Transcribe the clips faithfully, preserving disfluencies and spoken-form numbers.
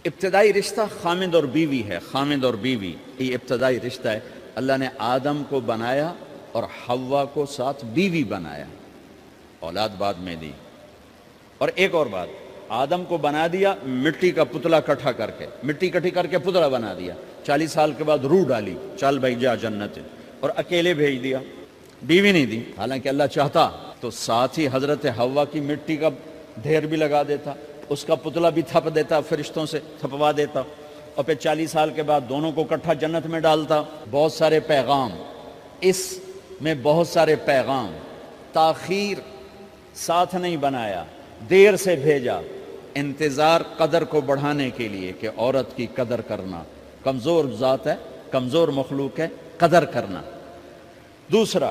ابتدائی رشتہ خامد اور بیوی ہے، خامد اور بیوی یہ ابتدائی رشتہ ہے۔ اللہ نے آدم کو بنایا اور حوا کو ساتھ بیوی بنایا، اولاد بعد میں دی۔ اور ایک اور بات، آدم کو بنا دیا مٹی کا پتلا کٹھا کر کے، مٹی کٹھی کر کے پتلا بنا دیا، چالیس سال کے بعد روح ڈالی، چل بھائی جا جنت، اور اکیلے بھیج دیا، بیوی نہیں دی۔ حالانکہ اللہ چاہتا تو ساتھ ہی حضرت حوا کی مٹی کا ڈھیر بھی لگا دیتا، اس کا پتلا بھی تھپ دیتا، فرشتوں سے تھپوا دیتا، اور پھر چالیس سال کے بعد دونوں کو کٹھا جنت میں ڈالتا۔ بہت سارے پیغام، اس میں بہت سارے پیغام، تاخیر ساتھ نہیں بنایا، دیر سے بھیجا، انتظار قدر کو بڑھانے کے لیے کہ عورت کی قدر کرنا، کمزور ذات ہے، کمزور مخلوق ہے، قدر کرنا۔ دوسرا،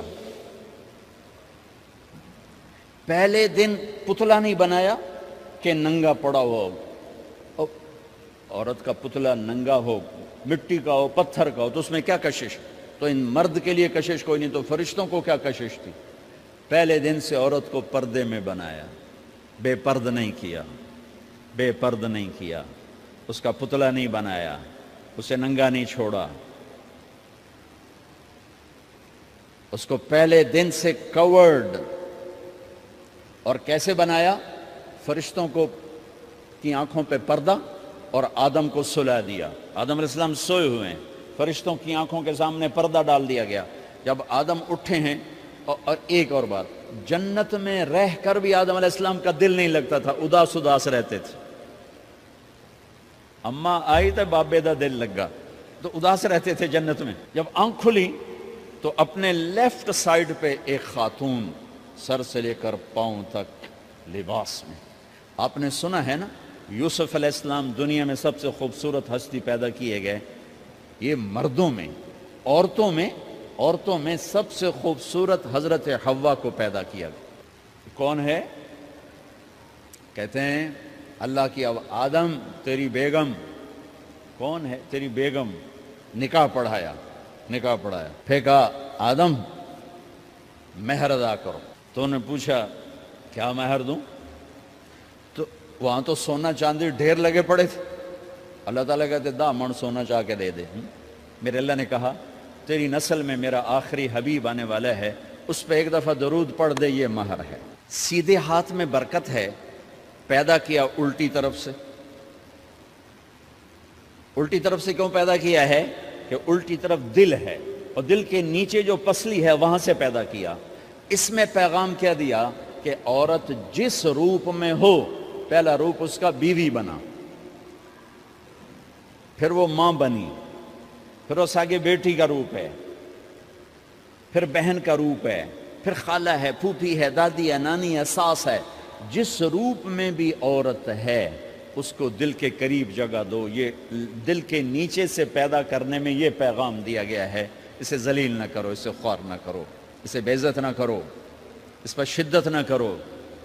پہلے دن پتلا نہیں بنایا کہ ننگا پڑا ہو، عورت کا پتلا ننگا ہو، مٹی کا ہو، پتھر کا ہو، تو اس میں کیا کشش؟ تو ان مرد کے لیے کشش کوئی نہیں، تو فرشتوں کو کیا کشش تھی؟ پہلے دن سے عورت کو پردے میں بنایا، بے پرد نہیں کیا، بے پرد نہیں کیا، اس کا پتلا نہیں بنایا، اسے ننگا نہیں چھوڑا، اس کو پہلے دن سے کورڈ۔ اور کیسے بنایا؟ فرشتوں کو کی آنکھوں پہ پردہ اور آدم کو سلا دیا۔ آدم علیہ السلام سوئے ہوئے ہیں، فرشتوں کی آنکھوں کے سامنے پردہ ڈال دیا گیا۔ جب آدم اٹھے ہیں، اور ایک اور بات، جنت میں رہ کر بھی آدم علیہ السلام کا دل نہیں لگتا تھا، اداس اداس رہتے تھے۔ اماں آئی تو بابے دا دل لگا، تو اداس رہتے تھے جنت میں۔ جب آنکھ کھلی تو اپنے لیفٹ سائیڈ پہ ایک خاتون، سر سے لے کر پاؤں تک لباس میں۔ آپ نے سنا ہے نا، یوسف علیہ السلام دنیا میں سب سے خوبصورت ہستی پیدا کیے گئے، یہ مردوں میں، عورتوں میں عورتوں میں سب سے خوبصورت حضرت حوا کو پیدا کیا گیا۔ کون ہے؟ کہتے ہیں اللہ کی، اب آدم تیری بیگم کون ہے؟ تیری بیگم، نکاح پڑھایا، نکاح پڑھایا، پھر کہا آدم مہر ادا کرو۔ تو انہوں نے پوچھا کیا مہر دوں؟ تو وہاں تو سونا چاندی ڈھیر لگے پڑے تھے، اللہ تعالیٰ کہتے دا من سونا چاہ کے دے دے۔ میرے اللہ نے کہا تیری نسل میں میرا آخری حبیب آنے والا ہے، اس پہ ایک دفعہ درود پڑھ دے، یہ مہر ہے۔ سیدھے ہاتھ میں برکت ہے، پیدا کیا الٹی طرف سے۔ الٹی طرف سے کیوں پیدا کیا ہے؟ کہ الٹی طرف دل ہے، اور دل کے نیچے جو پسلی ہے وہاں سے پیدا کیا۔ اس میں پیغام کیا دیا کہ عورت جس روپ میں ہو، پہلا روپ اس کا بیوی بنا، پھر وہ ماں بنی، پھر اس آگے بیٹی کا روپ ہے، پھر بہن کا روپ ہے، پھر خالہ ہے، پھوپھی ہے، دادی ہے، نانی ہے، ساس ہے۔ جس روپ میں بھی عورت ہے اس کو دل کے قریب جگہ دو۔ یہ دل کے نیچے سے پیدا کرنے میں یہ پیغام دیا گیا ہے، اسے ذلیل نہ کرو، اسے خوار نہ کرو، اسے بے عزت نہ کرو، اس پر شدت نہ کرو۔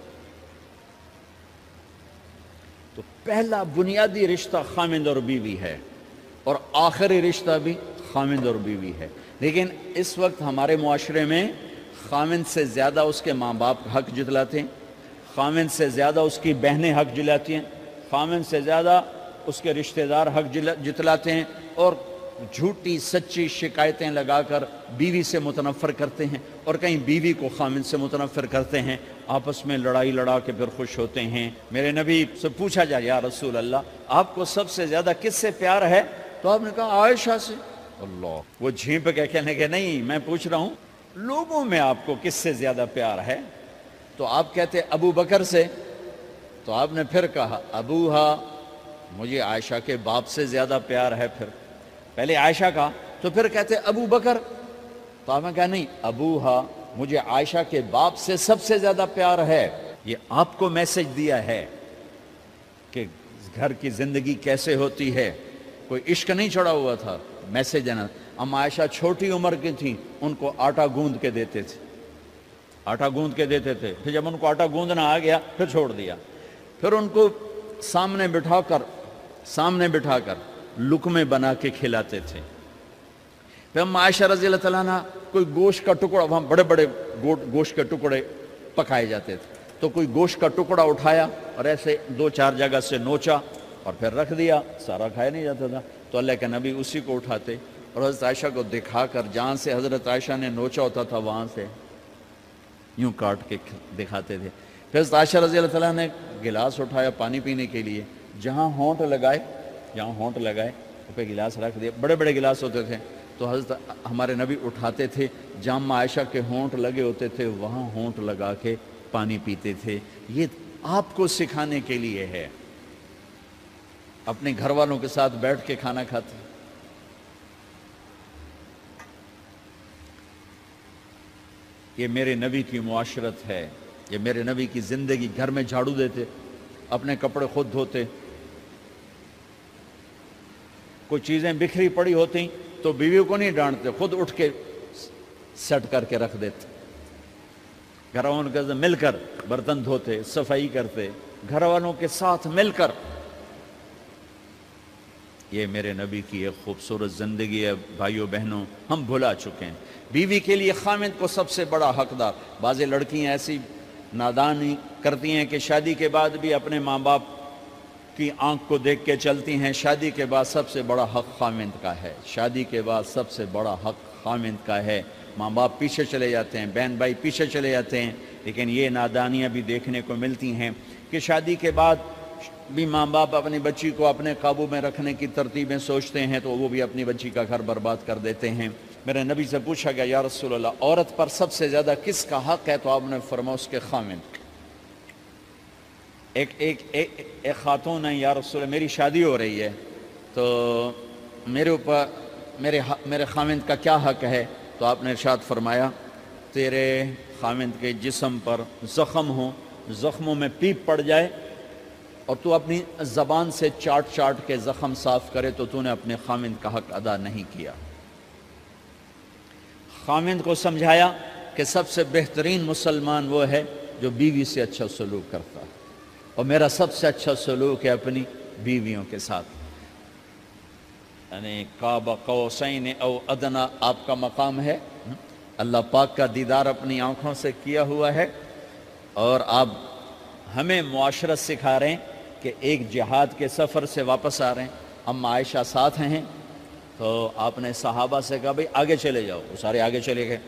تو پہلا بنیادی رشتہ خامند اور بیوی ہے، اور آخری رشتہ بھی خامند اور بیوی ہے۔ لیکن اس وقت ہمارے معاشرے میں خامند سے زیادہ اس کے ماں باپ حق جتلاتے ہیں، خامند سے زیادہ اس کی بہنیں حق جلاتی ہیں، خامند سے زیادہ اس کے رشتہ دار حق جتلاتے ہیں، اور جھوٹی سچی شکایتیں لگا کر بیوی سے متنفر کرتے ہیں، اور کہیں بیوی کو خامند سے متنفر کرتے ہیں، آپس میں لڑائی لڑا کے پھر خوش ہوتے ہیں۔ میرے نبی سے پوچھا جائے یا رسول اللہ آپ کو سب سے زیادہ کس سے پیار ہے؟ تو آپ نے کہا عائشہ سے۔ اللہ، وہ جھینپ کے کہنے کے نہیں، میں پوچھ رہا ہوں لوگوں میں آپ کو کس سے زیادہ پیار ہے؟ تو آپ کہتے ابو بکر سے۔ تو آپ نے پھر کہا ابوہا، مجھے عائشہ کے باپ سے زیادہ پیار ہے۔ پھر پہلے عائشہ کا، تو پھر کہتے ابو بکر۔ تو آپ نے کہا نہیں، ابوہا، مجھے عائشہ کے باپ سے سب سے زیادہ پیار ہے۔ یہ آپ کو میسج دیا ہے کہ گھر کی زندگی کیسے ہوتی ہے، کوئی عشق نہیں چڑھا ہوا تھا، میسج دینا۔ ام عائشہ چھوٹی عمر کی تھیں، ان کو آٹا گوندھ کے دیتے تھے، آٹا گوندھ کے دیتے تھے، پھر جب ان کو آٹا گوندھنا آ گیا پھر چھوڑ دیا، پھر ان کو سامنے بٹھا کر سامنے بٹھا کر لقمے بنا کے کھلاتے تھے۔ پھر ام عائشہ رضی اللہ تعالیٰ عنہ کوئی گوشت کا ٹکڑا، وہاں بڑے بڑے گوشت کے ٹکڑے پکائے جاتے تھے، تو کوئی گوشت کا ٹکڑا اٹھایا اور ایسے دو چار جگہ سے نوچا اور پھر رکھ دیا، سارا کھایا نہیں جاتا تھا، تو اللہ کے نبی اسی کو اٹھاتے اور حضرت عائشہ کو دکھا کر جہاں سے حضرت عائشہ نے نوچا ہوتا تھا وہاں سے یوں کاٹ کے دکھاتے تھے۔ پھر حضرت عائشہ رضی اللہ تعالیٰ نے گلاس اٹھایا پانی پینے کے لیے، جہاں ہونٹ لگائے جہاں ہونٹ لگائے اس پہ گلاس رکھ دیا، بڑے بڑے گلاس ہوتے تھے تو حضرت ہمارے نبی اٹھاتے تھے، جہاں عائشہ کے ہونٹ لگے ہوتے تھے وہاں ہونٹ لگا کے پانی پیتے تھے۔ یہ آپ کو سکھانے کے لیے ہے، اپنے گھر والوں کے ساتھ بیٹھ کے کھانا کھاتے۔ یہ میرے نبی کی معاشرت ہے، یہ میرے نبی کی زندگی۔ گھر میں جھاڑو دیتے، اپنے کپڑے خود دھوتے، کوئی چیزیں بکھری پڑی ہوتی تو بیوی کو نہیں ڈانٹتے، خود اٹھ کے سیٹ کر کے رکھ دیتے، گھر والوں کے ساتھ مل کر برتن دھوتے، صفائی کرتے، گھر والوں کے ساتھ مل کر۔ یہ میرے نبی کی ایک خوبصورت زندگی ہے بھائیوں بہنوں، ہم بھلا چکے ہیں۔ بیوی کے لیے خاوند کو سب سے بڑا حقدار۔ بعض لڑکیاں ایسی نادانی کرتی ہیں کہ شادی کے بعد بھی اپنے ماں باپ کی آنکھ کو دیکھ کے چلتی ہیں۔ شادی کے بعد سب سے بڑا حق خاوند کا ہے، شادی کے بعد سب سے بڑا حق خاوند کا ہے۔ ماں باپ پیچھے چلے جاتے ہیں، بہن بھائی پیچھے چلے جاتے ہیں، لیکن یہ نادانیاں بھی دیکھنے کو ملتی ہیں کہ شادی کے بعد بھی ماں باپ اپنی بچی کو اپنے قابو میں رکھنے کی ترتیبیں سوچتے ہیں تو وہ بھی اپنی بچی کا گھر برباد کر دیتے ہیں۔ میرے نبی سے پوچھا گیا یا رسول اللہ عورت پر سب سے زیادہ کس کا حق ہے؟ تو آپ نے فرمایا اس کے خاوند۔ ایک ایک ایک ایک خاتون ہے، یا رسول اللہ میری شادی ہو رہی ہے تو میرے اوپر میرے میرے خاوند کا کیا حق ہے؟ تو آپ نے ارشاد فرمایا تیرے خاوند کے جسم پر زخم ہو، زخموں میں پیپ پڑ جائے اور تو اپنی زبان سے چاٹ چاٹ کے زخم صاف کرے تو تو نے اپنے خاوند کا حق ادا نہیں کیا۔ خاوند کو سمجھایا کہ سب سے بہترین مسلمان وہ ہے جو بیوی سے اچھا سلوک کرتا ہے، اور میرا سب سے اچھا سلوک ہے اپنی بیویوں کے ساتھ، یعنی قاب قوسین او ادنا آپ کا مقام ہے۔ اللہ پاک کا دیدار اپنی آنکھوں سے کیا ہوا ہے، اور آپ ہمیں معاشرت سکھا رہے ہیں کہ ایک جہاد کے سفر سے واپس آ رہے ہیں، اما عائشہ ساتھ ہیں تو آپ نے صحابہ سے کہا بھئی آگے چلے جاؤ، وہ سارے آگے چلے گئے۔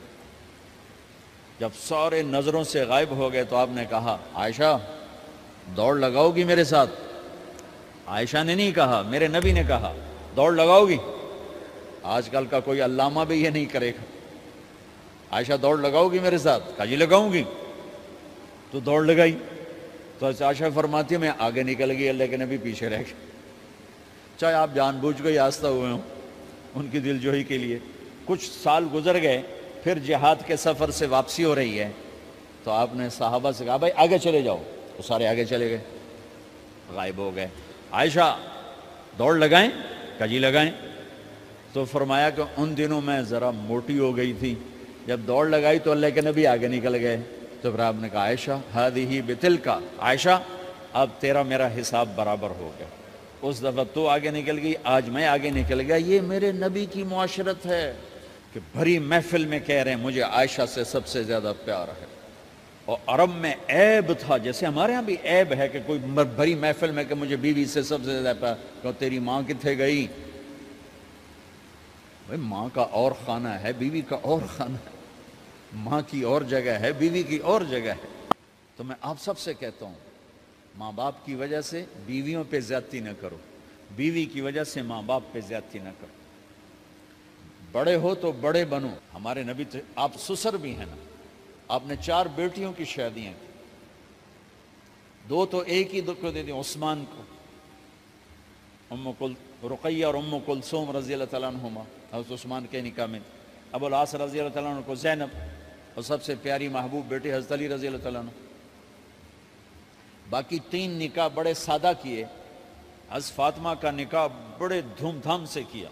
جب سارے نظروں سے غائب ہو گئے تو آپ نے کہا عائشہ دوڑ لگاؤ گی میرے ساتھ؟ عائشہ نے نہیں کہا، میرے نبی نے کہا دوڑ لگاؤ گی؟ آج کل کا کوئی علامہ بھی یہ نہیں کرے گا۔ عائشہ دوڑ لگاؤ گی میرے ساتھ؟ کہا جی لگاؤں گی۔ تو دوڑ لگائی تو عائشہ فرماتی ہے میں آگے نکل گئی، اللہ کے نبی پیچھے رہ گئے، چاہے آپ جان بوجھ کے آستہ ہوئے ہوں ان کی دل جوئی کے لیے۔ کچھ سال گزر گئے، پھر جہاد کے سفر سے واپسی ہو رہی ہے تو آپ نے صحابہ سے کہا بھائی آگے چلے جاؤ، وہ سارے آگے چلے گئے، غائب ہو گئے۔ عائشہ دوڑ لگائیں؟ کہا جی لگائیں۔ تو فرمایا کہ ان دنوں میں ذرا موٹی ہو گئی تھی، جب دوڑ لگائی تو اللہ کے نبی آگے نکل گئے، تو پھر آپ نے کہا عائشہ ہذہ بتلک، عائشہ اب تیرا میرا حساب برابر ہو گیا، اس دفعہ تو آگے نکل گئی، آج میں آگے نکل گیا۔ یہ میرے نبی کی معاشرت ہے کہ بھری محفل میں کہہ رہے ہیں مجھے عائشہ سے سب سے زیادہ پیار ہے۔ اور عرب میں عیب تھا، جیسے ہمارے ہاں بھی عیب ہے کہ کوئی بھری محفل میں کہ مجھے بیوی سے سب سے زیادہ پیار، کہ تیری ماں کتنے گئی؟ بھائی ماں کا اور خانہ ہے، بیوی کا اور خانہ ہے، ماں کی اور جگہ ہے، بیوی کی اور جگہ ہے۔ تو میں آپ سب سے کہتا ہوں ماں باپ کی وجہ سے بیویوں پہ زیادتی نہ کرو، بیوی کی وجہ سے ماں باپ پہ زیادتی نہ کرو۔ بڑے ہو تو بڑے بنو۔ ہمارے نبی تو آپ سسر بھی ہیں نا، آپ نے چار بیٹیوں کی شادیاں کی، دو تو ایک ہی کو دے دیں عثمان کو، ام کل رقیہ اور ام کلثوم رضی اللہ تعالیٰ عنہما، حضرت عثمان کے نکاح میں، ابو العاص رضی اللہ تعالیٰ عنہ کو زینب، اور سب سے پیاری محبوب بیٹی حضرت علی رضی اللہ تعالیٰ عنہ۔ باقی تین نکاح بڑے سادہ کیے، حضرت فاطمہ کا نکاح بڑے دھوم دھام سے کیا۔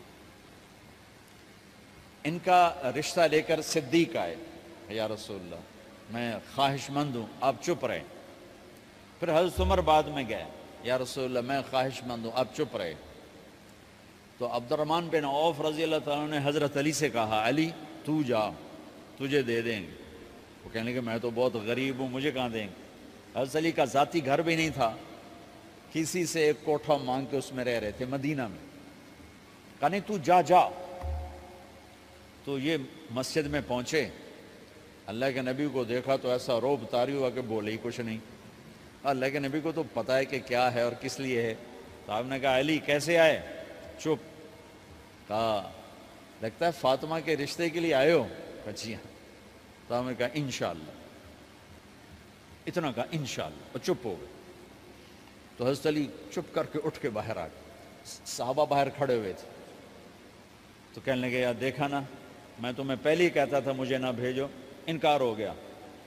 ان کا رشتہ لے کر صدیق آئے، یا رسول اللہ میں خواہش مند ہوں، آپ چپ رہے۔ پھر حضرت عمر بعد میں گئے، یا رسول اللہ میں خواہش مند ہوں، آپ چپ رہے۔ تو عبد الرحمن بن عوف رضی اللہ تعالیٰ نے حضرت علی سے کہا علی تو جا، تجھے دے دیں گے۔ وہ کہنے کہ میں تو بہت غریب ہوں، مجھے کہاں دیں گے؟ حضرت علی کا ذاتی گھر بھی نہیں تھا کسی سے ایک کوٹھا مانگ کے اس میں رہ رہے تھے مدینہ میں. کہا نہیں تو جا جا. تو یہ مسجد میں پہنچے, اللہ کے نبی کو دیکھا تو ایسا روب طاری ہوا کہ بولے ہی کچھ نہیں. اللہ کے نبی کو تو پتہ ہے کہ کیا ہے اور کس لیے ہے. تو آپ نے کہا علی کیسے آئے؟ چپ. کہا لگتا ہے فاطمہ کے رشتے کے لیے آئے ہو. کہا جی ہاں. تو آپ نے کہا انشاءاللہ. اتنا کہا انشاءاللہ اور چپ ہو گئے. تو حضرت علی چپ کر کے اٹھ کے باہر آ گئے. صحابہ باہر کھڑے ہوئے تھے. تو کہنے لگے یار دیکھا نا, میں تمہیں پہلے ہی کہتا تھا مجھے نہ بھیجو, انکار ہو گیا,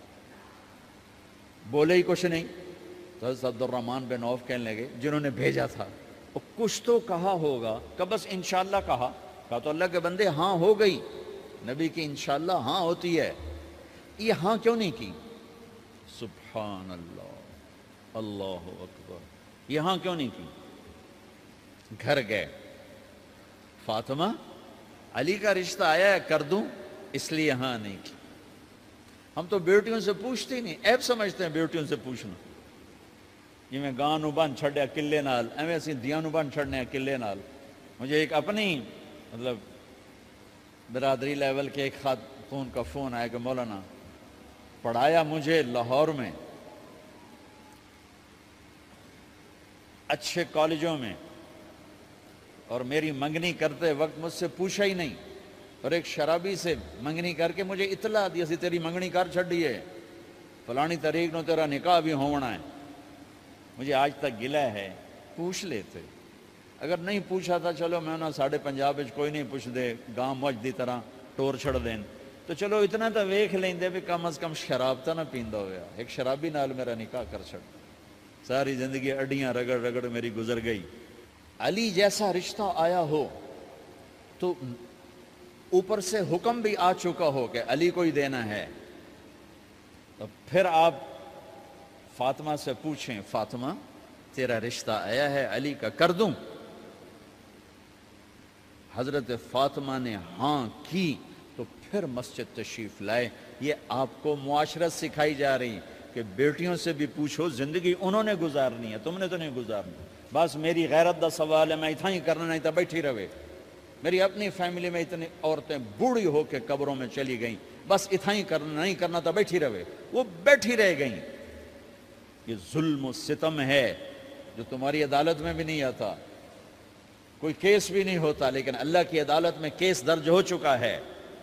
بولے ہی کچھ نہیں. تو حضرت عبد الرحمن بن عوف کہنے لگے جنہوں نے بھیجا تھا, وہ کچھ تو کہا ہوگا. کہ بس انشاءاللہ کہا. کہا تو اللہ کے بندے ہاں ہو گئی. نبی کی انشاءاللہ ہاں ہوتی ہے, یہ ہاں کیوں نہیں کی؟ سبحان اللہ, اللہ اکبر. یہ ہاں کیوں نہیں کی؟ گھر گئے, فاطمہ علی کا رشتہ آیا ہے کر دوں, اس لیے ہاں نہیں کی. ہم تو بیٹیوں سے پوچھتے ہی نہیں, عیب سمجھتے ہیں بیٹیوں سے پوچھنا. یہ میں گاں نو بن چھڑیا قلعے نال, ایویں اسی دیاں نو بن چھڑنے قلعے نال. مجھے ایک اپنی مطلب برادری لیول کے ایک خاتون کا فون آیا کہ مولانا پڑھایا مجھے لاہور میں اچھے کالجوں میں, اور میری منگنی کرتے وقت مجھ سے پوچھا ہی نہیں, اور ایک شرابی سے منگنی کر کے مجھے اطلاع دی سی تیری منگنی کر چھڑی ہے, فلانی تاریخ نو تیرا نکاح بھی ہونا ہے. مجھے آج تک گلہ ہے, پوچھ لیتے. اگر نہیں پوچھا تھا چلو میں نہ ساڑھے پنجاب کوئی نہیں پوچھ دے, گاں مجھ دی طرح ٹور چھڑ دین, تو چلو اتنا تو ویکھ لیندے بھی کم از کم شراب تو نہ پیندا ہویا. ایک شرابی نال میرا نکاح کر چھڑ, ساری زندگی اڈیاں رگڑ رگڑ میری گزر گئی. علی جیسا رشتہ آیا ہو تو اوپر سے حکم بھی آ چکا ہو کہ علی کو ہی دینا ہے, تو پھر آپ فاطمہ سے پوچھیں فاطمہ تیرا رشتہ آیا ہے علی کا کر دوں؟ حضرت فاطمہ نے ہاں کی تو پھر مسجد تشریف لائے. یہ آپ کو معاشرت سکھائی جا رہی کہ بیٹیوں سے بھی پوچھو, زندگی انہوں نے گزارنی ہے, تم نے تو نہیں گزارنی. بس میری غیرت دا سوال ہے, میں اتنا ہی کرنا نہیں تو بیٹھی رہے. میری اپنی فیملی میں اتنی عورتیں بوڑھی ہو کے قبروں میں چلی گئیں, بس اتنا ہی کرنا نہیں کرنا تو بیٹھی رہے. وہ بیٹھی رہ گئیں. یہ ظلم و ستم ہے جو تمہاری عدالت میں بھی نہیں آتا, کوئی کیس بھی نہیں ہوتا, لیکن اللہ کی عدالت میں کیس درج ہو چکا ہے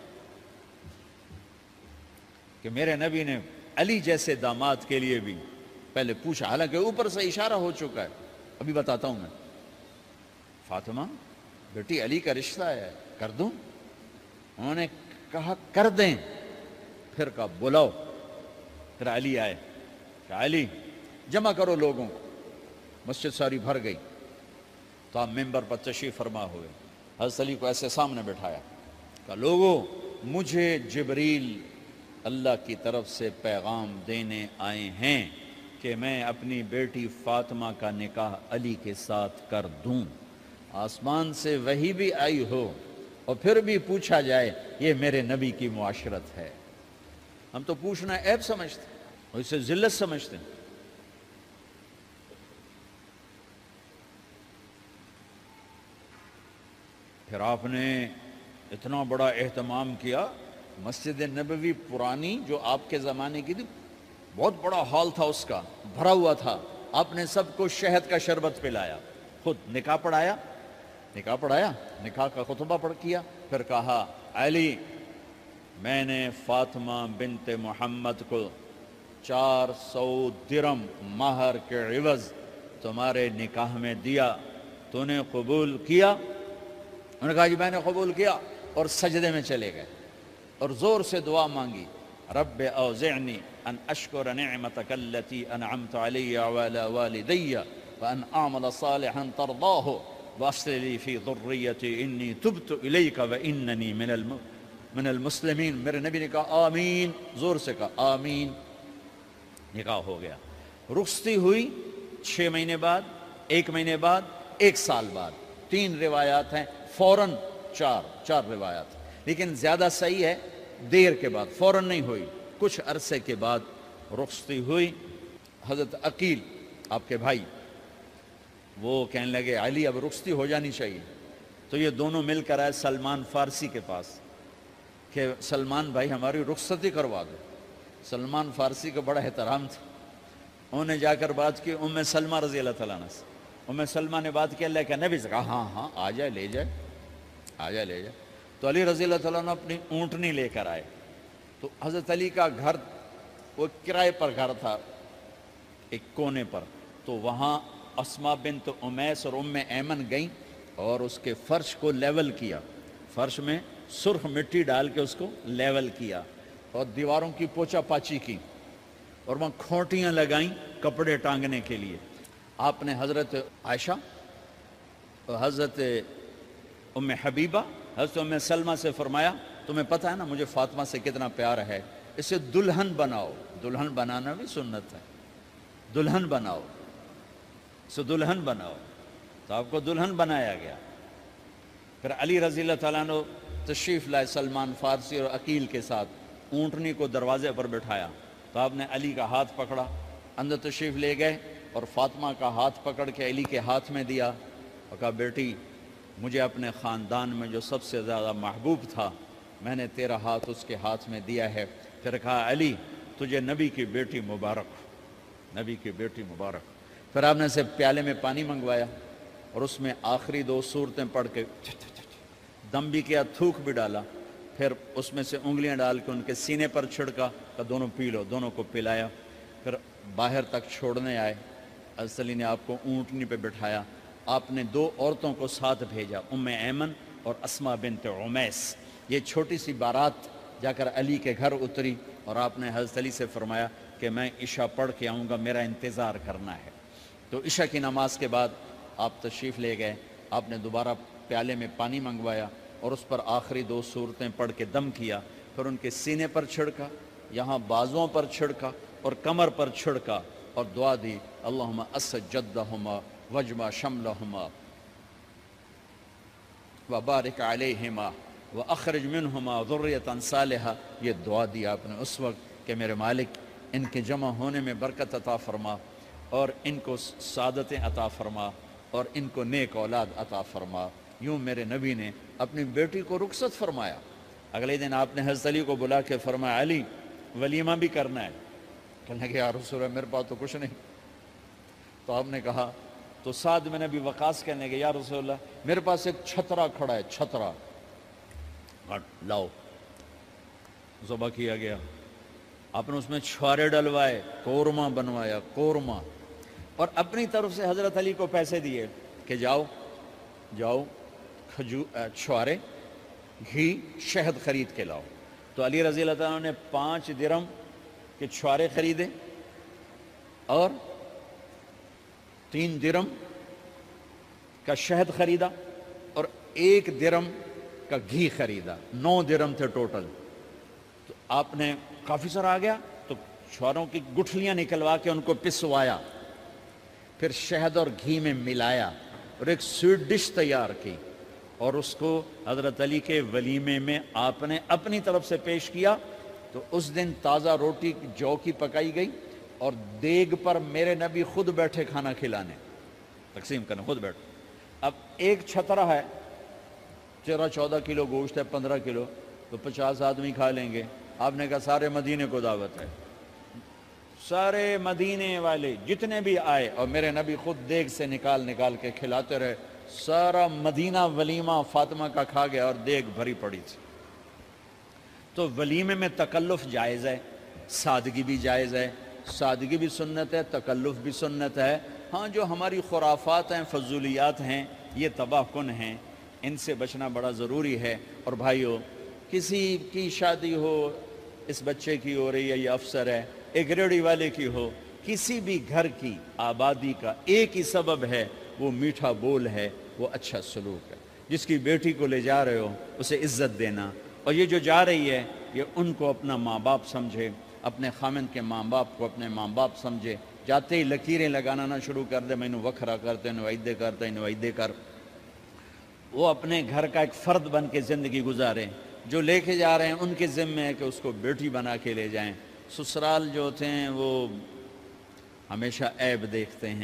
کہ میرے نبی نے علی جیسے داماد کے لیے بھی پہلے پوچھا, حالانکہ اوپر سے اشارہ ہو چکا ہے. ابھی بتاتا ہوں میں. فاطمہ بیٹی علی کا رشتہ ہے کر دوں؟ انہوں نے کہا کر دیں. پھر کہا بلاؤ. پھر علی آئے, کہ علی جمع کرو لوگوں کو. مسجد ساری بھر گئی. تو آپ ممبر پر تشریف فرما ہوئے. حضرت علی کو ایسے سامنے بٹھایا, کہا لوگوں مجھے جبریل اللہ کی طرف سے پیغام دینے آئے ہیں کہ میں اپنی بیٹی فاطمہ کا نکاح علی کے ساتھ کر دوں. آسمان سے وحی بھی آئی ہو اور پھر بھی پوچھا جائے, یہ میرے نبی کی معاشرت ہے. ہم تو پوچھنا عیب سمجھتے اور اسے ذلت سمجھتے ہیں. پھر آپ نے اتنا بڑا اہتمام کیا. مسجد نبوی پرانی جو آپ کے زمانے کی تھی, بہت بڑا ہال تھا, اس کا بھرا ہوا تھا. آپ نے سب کو شہد کا شربت پلایا, خود نکاح پڑھایا نکاح پڑھایا نکاح کا خطبہ پڑھ کیا. پھر کہا علی میں نے فاطمہ بنت محمد کو چار سو درم مہر کے عوض تمہارے نکاح میں دیا, تو نے قبول کیا؟ انہوں نے کہا جی میں نے قبول کیا, اور سجدے میں چلے گئے اور زور سے دعا مانگی, رب اوزعنی ان اشکر نعمتک التی انعمت علی وعلی والدی وان اعمل صالحا ترضاہ واصلح لی فی ذریتی انی تبت الیک واننی من الم من المسلمین. میرے نبی نے کہا آمین, زور سے کہا آمین. نکاح ہو گیا. رخصتی ہوئی چھ مہینے بعد, ایک مہینے بعد, ایک سال بعد. تین روایات ہیں, فوراً چار چار روایات, لیکن زیادہ صحیح ہے دیر کے بعد, فوراً نہیں ہوئی, کچھ عرصے کے بعد رخصتی ہوئی. حضرت عقیل آپ کے بھائی وہ کہنے لگے علی اب رخصتی ہو جانی چاہیے. تو یہ دونوں مل کر آئے سلمان فارسی کے پاس کہ سلمان بھائی ہماری رخصتی کروا دو. سلمان فارسی کا بڑا احترام تھا. انہوں نے جا کر بات کی ام سلمہ رضی اللہ تعالیٰ عنہ سے. ام سلمہ نے بات کی اللہ کے نبی سے کہا ہاں ہاں آ جائے لے جائے آ جائے لے جائے. تو علی رضی اللہ تعالیٰ عنہ اپنی اونٹنی لے کر آئے. تو حضرت علی کا گھر وہ کرائے پر گھر تھا ایک کونے پر. تو وہاں اسما بنت امیس اور ام ایمن گئیں اور اس کے فرش کو لیول کیا. فرش میں سرخ مٹی ڈال کے اس کو لیول کیا اور دیواروں کی پوچا پاچی کی اور وہاں کھوٹیاں لگائیں کپڑے ٹانگنے کے لیے. آپ نے حضرت عائشہ اور حضرت ام حبیبہ حضرت ام سلمہ سے فرمایا تمہیں پتہ ہے نا مجھے فاطمہ سے کتنا پیار ہے, اسے دلہن بناؤ. دلہن بنانا بھی سنت ہے. دلہن بناؤ اسے دلہن بناؤ. تو آپ کو دلہن بنایا گیا. پھر علی رضی اللہ تعالیٰ عنہ تشریف لائے سلمان فارسی اور عقیل کے ساتھ. اونٹنی کو دروازے پر بٹھایا تو آپ نے علی کا ہاتھ پکڑا, اندر تشریف لے گئے اور فاطمہ کا ہاتھ پکڑ کے علی کے ہاتھ میں دیا اور کہا بیٹی مجھے اپنے خاندان میں جو سب سے زیادہ محبوب تھا میں نے تیرا ہاتھ اس کے ہاتھ میں دیا ہے. پھر کہا علی تجھے نبی کی بیٹی مبارک, نبی کی بیٹی مبارک. پھر آپ نے سے پیالے میں پانی منگوایا اور اس میں آخری دو سورتیں پڑھ کے دم بھی کیا, تھوک بھی ڈالا. پھر اس میں سے انگلیاں ڈال کے ان کے سینے پر چھڑکا کہ دونوں پی لو. دونوں کو پلایا. پھر باہر تک چھوڑنے آئے. حضرت علی نے آپ کو اونٹنی پہ بٹھایا. آپ نے دو عورتوں کو ساتھ بھیجا, ام ایمن اور اسما بنت عمیس. یہ چھوٹی سی بارات جا کر علی کے گھر اتری اور آپ نے حضرت علی سے فرمایا کہ میں عشاء پڑھ کے آؤں گا, میرا انتظار کرنا ہے. تو عشاء کی نماز کے بعد آپ تشریف لے گئے. آپ نے دوبارہ پیالے میں پانی منگوایا اور اس پر آخری دو سورتیں پڑھ کے دم کیا. پھر ان کے سینے پر چھڑکا, یہاں بازوؤں پر چھڑکا اور کمر پر چھڑکا اور دعا دی اللہم اسد جدہما وجمع شملہما وبارک علیہما واخرج منہما ذریۃ صالحہ. یہ دعا دی آپ نے اس وقت کہ میرے مالک ان کے جمع ہونے میں برکت عطا فرما اور ان کو سعادتیں عطا فرما اور ان کو نیک اولاد عطا فرما. یوں میرے نبی نے اپنی بیٹی کو رخصت فرمایا. اگلے دن آپ نے حضرت علی کو بلا کے فرمایا علی ولیمہ بھی کرنا ہے. کہنے لگے یا رسول اللہ میرے پاس تو کچھ نہیں. تو آپ نے کہا تو سعد بن ابی وقاص کہنے لگے یا رسول اللہ میرے پاس ایک چھترا کھڑا ہے, چھترا لاؤ. ذبح کیا گیا. آپ نے اس میں چھوارے ڈلوائے, قورمہ بنوایا, قورمہ. اور اپنی طرف سے حضرت علی کو پیسے دیے کہ جاؤ جاؤ کھجو چھوارے گھی شہد خرید کے لاؤ. تو علی رضی اللہ تعالیٰ نے پانچ درم کے چھوارے خریدے اور تین درم کا شہد خریدا اور ایک درم کا گھی خریدا. نو درم تھے ٹوٹل. تو آپ نے کافی سارا آ گیا تو چھواروں کی گٹھلیاں نکلوا کے ان کو پسوایا, پھر شہد اور گھی میں ملایا اور ایک سویٹ ڈش تیار کی اور اس کو حضرت علی کے ولیمے میں آپ نے اپنی طرف سے پیش کیا. تو اس دن تازہ روٹی جو کی پکائی گئی اور دیگ پر میرے نبی خود بیٹھے کھانا کھلانے, تقسیم کرنے خود بیٹھے. اب ایک چھترا ہے, تیرہ چودہ کلو گوشت ہے, پندرہ کلو, تو پچاس آدمی کھا لیں گے. آپ نے کہا سارے مدینے کو دعوت ہے. سارے مدینے والے جتنے بھی آئے اور میرے نبی خود دیگ سے نکال نکال کے کھلاتے رہے. سارا مدینہ ولیمہ فاطمہ کا کھا گیا اور دیگ بھری پڑی تھی. تو ولیمے میں تکلف جائز ہے, سادگی بھی جائز ہے. سادگی بھی سنت ہے, تکلف بھی سنت ہے. ہاں جو ہماری خرافات ہیں, فضولیات ہیں, یہ تباہ کن ہیں, ان سے بچنا بڑا ضروری ہے. اور بھائیو کسی کی شادی ہو, اس بچے کی ہو رہی ہے, یہ افسر ہے, ایک ریڑھی والے کی ہو, کسی بھی گھر کی آبادی کا ایک ہی سبب ہے, وہ میٹھا بول ہے, وہ اچھا سلوک ہے. جس کی بیٹی کو لے جا رہے ہو اسے عزت دینا, اور یہ جو جا رہی ہے یہ ان کو اپنا ماں باپ سمجھے, اپنے خامن کے ماں باپ کو اپنے ماں باپ سمجھے. جاتے ہی لکیریں لگانا نہ شروع کر دے, میں انہوں وکھرا کرتے انہوں ایدے کرتے انہوں ایدے کر. وہ اپنے گھر کا ایک فرد بن کے زندگی گزاریں. جو لے کے جا رہے ہیں ان کے ذمہ ہے کہ اس کو بیٹی بنا کے لے جائیں. سسرال جو ہوتے ہیں وہ ہمیشہ عیب دیکھتے ہیں,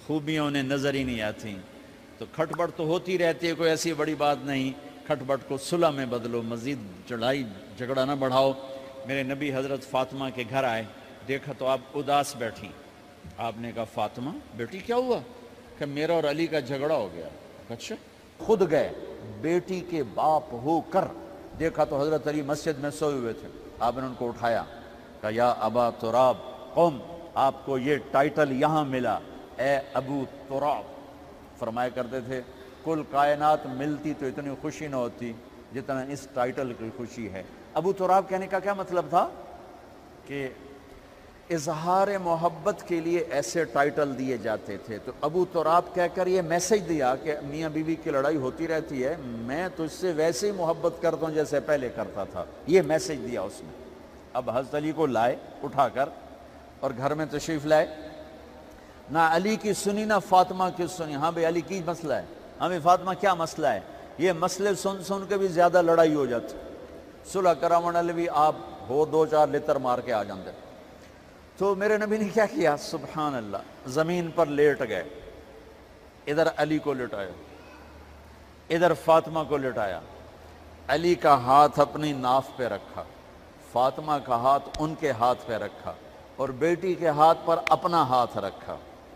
خوبیاں انہیں نظر ہی نہیں آتی. تو کھٹ بٹ تو ہوتی رہتی ہے, کوئی ایسی بڑی بات نہیں. کھٹ بٹ کو صلح میں بدلو, مزید لڑائی جھگڑا نہ بڑھاؤ. میرے نبی حضرت فاطمہ کے گھر آئے, دیکھا تو آپ اداس بیٹھی. آپ نے کہا فاطمہ بیٹی کیا ہوا؟ کہ میرا اور علی کا جھگڑا ہو گیا. اچھا. خود گئے بیٹی کے باپ ہو کر, دیکھا تو حضرت علی مسجد میں سوئے ہوئے تھے. آپ نے ان کو اٹھایا, کہا یا ابا تراب قم, آپ کو یہ ٹائٹل یہاں ملا, اے ابو تراب. فرمایا کرتے تھے کل کائنات ملتی تو اتنی خوشی نہ ہوتی جتنا اس ٹائٹل کی خوشی ہے. ابو تراب کہنے کا کیا مطلب تھا؟ کہ اظہار محبت کے لیے ایسے ٹائٹل دیے جاتے تھے. تو ابو تراب کہہ کر یہ میسج دیا کہ میاں بیوی کی لڑائی ہوتی رہتی ہے, میں تجھ سے ویسے ہی محبت کرتا ہوں جیسے پہلے کرتا تھا. یہ میسج دیا اس نے. اب حضرت علی کو لائے اٹھا کر اور گھر میں تشریف لائے. نہ علی کی سنی نہ فاطمہ کی سنی. ہاں بھئی علی کی مسئلہ ہے, ہاں بھئی فاطمہ کیا مسئلہ ہے. یہ مسئلے سن سن کے بھی زیادہ لڑائی ہو جاتی. صلح کراون والے بھی آپ ہو دو چار لتر مار کے آ جاندے. تو میرے نبی نے کیا کیا؟ سبحان اللہ, زمین پر لیٹ گئے. ادھر علی کو لٹایا, ادھر فاطمہ کو لٹایا. علی کا ہاتھ اپنی ناف پہ رکھا, فاطمہ کا ہاتھ ان کے ہاتھ پہ رکھا, اور بیٹی کے ہاتھ پر اپنا ہاتھ رکھا.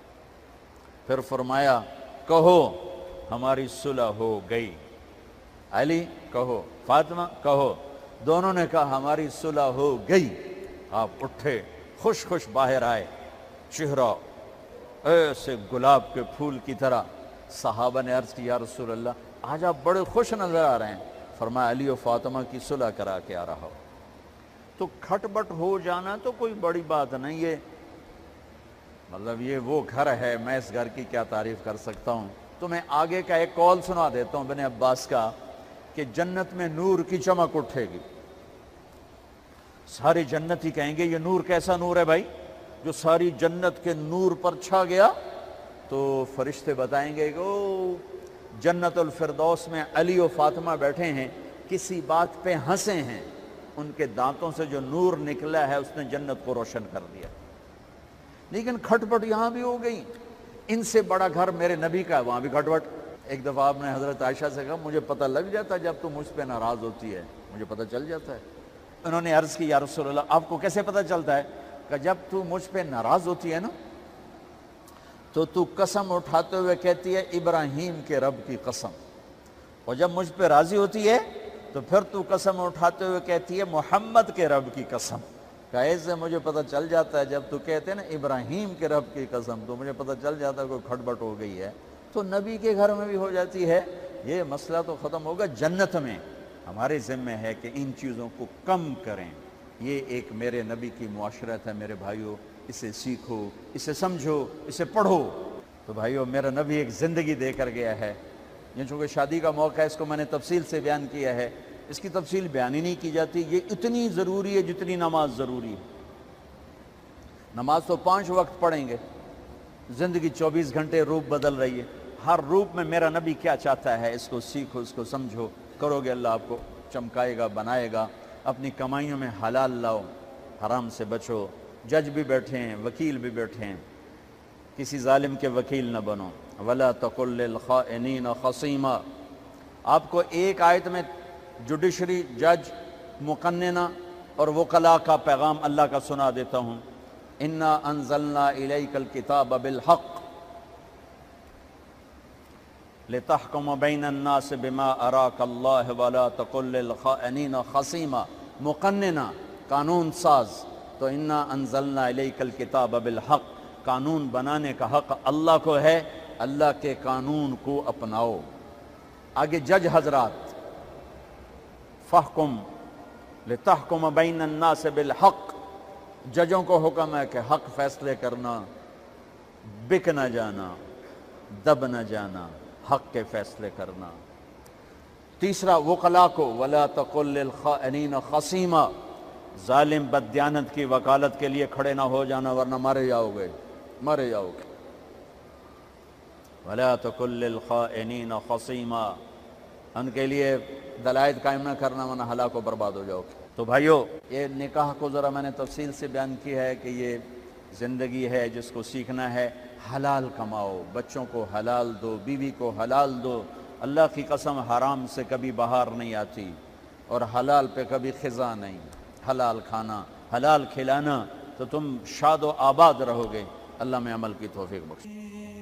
پھر فرمایا کہو ہماری صلح ہو گئی. علی کہو, فاطمہ کہو. دونوں نے کہا ہماری صلح ہو گئی. آپ اٹھے, خوش خوش باہر آئے, چہرہ ایسے گلاب کے پھول کی طرح. صحابہ نے عرض کی یا رسول اللہ آج آپ بڑے خوش نظر آ رہے ہیں. فرمایا علی و فاطمہ کی صلح کرا کے آ رہا ہو. تو کھٹ بٹ ہو جانا تو کوئی بڑی بات نہیں ہے, مطلب یہ وہ گھر ہے, میں اس گھر کی کیا تعریف کر سکتا ہوں. تو میں آگے کا ایک قول سنا دیتا ہوں ابن عباس کا, کہ جنت میں نور کی چمک اٹھے گی. سارے جنت ہی کہیں گے یہ نور کیسا نور ہے بھائی جو ساری جنت کے نور پر چھا گیا. تو فرشتے بتائیں گے کہ او جنت الفردوس میں علی و فاطمہ بیٹھے ہیں, کسی بات پہ ہنسے ہیں, ان کے دانتوں سے جو نور نکلا ہے اس نے جنت کو روشن کر دیا. لیکن کھٹ پٹ یہاں بھی ہو گئی. ان سے بڑا گھر میرے نبی کا ہے, وہاں بھی کھٹ پٹ. ایک دفعہ آپ نے حضرت عائشہ سے کہا مجھے پتہ لگ جاتا ہے جب تو مجھ پہ ناراض ہوتی ہے, مجھے پتہ چل جاتا ہے. انہوں نے عرض کی یا رسول اللہ آپ کو کیسے پتہ چلتا ہے؟ کہ جب تو مجھ پہ ناراض ہوتی ہے نا تو تو قسم اٹھاتے ہوئے کہتی ہے ابراہیم کے رب کی قسم, اور جب مجھ پہ راضی ہوتی ہے تو پھر تو قسم اٹھاتے ہوئے کہتی ہے محمد کے رب کی قسم. کہ ایسے مجھے پتہ چل جاتا ہے جب تو کہتے ہیں نا ابراہیم کے رب کی قسم تو مجھے پتہ چل جاتا ہے کوئی کھٹ بٹ ہو گئی ہے. تو نبی کے گھر میں بھی ہو جاتی ہے. یہ مسئلہ تو ختم ہوگا جنت میں. ہمارے ذمہ ہے کہ ان چیزوں کو کم کریں. یہ ایک میرے نبی کی معاشرت ہے میرے بھائیوں, اسے سیکھو, اسے سمجھو, اسے پڑھو. تو بھائیوں میرا نبی ایک زندگی دے کر گیا ہے. یہ چونکہ شادی کا موقع ہے اس کو میں نے تفصیل سے بیان کیا ہے, اس کی تفصیل بیان ہی نہیں کی جاتی. یہ اتنی ضروری ہے جتنی نماز ضروری ہے. نماز تو پانچ وقت پڑھیں گے, زندگی چوبیس گھنٹے روپ بدل رہی ہے. ہر روپ میں میرا نبی کیا چاہتا ہے اس کو سیکھو, اس کو سمجھو. کرو گے اللہ آپ کو چمکائے گا, بنائے گا. اپنی کمائیوں میں حلال لاؤ, حرام سے بچو. جج بھی بیٹھے ہیں, وکیل بھی بیٹھے ہیں, کسی ظالم کے وکیل نہ بنو. وَلَا تَقُلْ لِلْخَائِنِينَ خَصِيمًا. آپ کو ایک آیت میں جوڈیشری, جج, مقننہ اور وکلاء کا پیغام اللہ کا سنا دیتا ہوں. اِنَّا أَنزَلْنَا إِلَيْكَ الْكِتَابَ بِالْحَقِّ لِتَحْكُمَ بَيْنَ النَّاسِ بِمَا أَرَاكَ اللَّهُ وَلَا تَقُلْ لِلْخَائِنِينَ خَصِيمًا. مقننہ, قانون ساز. تو اِنَّا أَنزَلْنَا إِلَيْكَ الْكِتَابَ بِالْحَقِّ, قانون بنانے کا حق اللہ کو ہے, اللہ کے قانون کو اپناؤ. آگے جج حضرات, فَحْكُمْ لِتَحْكُمَ بَيْنَ النَّاسِ بِالْحَقِّ. ججوں کو حکم ہے کہ حق فیصلے کرنا, بک نہ جانا, دب نہ جانا, حق کے فیصلے کرنا. تیسرا وکلاء کو, وَلَا تَقُلْ لِلْخَائِنِينَ خَصِيمًا, ظالم بددیانت کی وکالت کے لیے کھڑے نہ ہو جانا ورنہ مارے جاؤ گے, مارے جاؤ گے. وَلَا تَقُلْ لِلْخَائِنِينَ خَصِيمًا, ان کے لیے دلائل قائم نہ کرنا ورنہ ہلاک و برباد ہو جاؤ گے. تو بھائیو یہ نکاح کو ذرا میں نے تفصیل سے بیان کی ہے کہ یہ زندگی ہے جس کو سیکھنا ہے. حلال کماؤ، بچوں کو حلال دو، بیوی کو حلال دو۔ اللہ کی قسم حرام سے کبھی بہار نہیں آتی اور حلال پہ کبھی خزاں نہیں۔ حلال کھانا، حلال کھلانا تو تم شاد و آباد رہو گے۔ اللہ میں عمل کی توفیق بخشے۔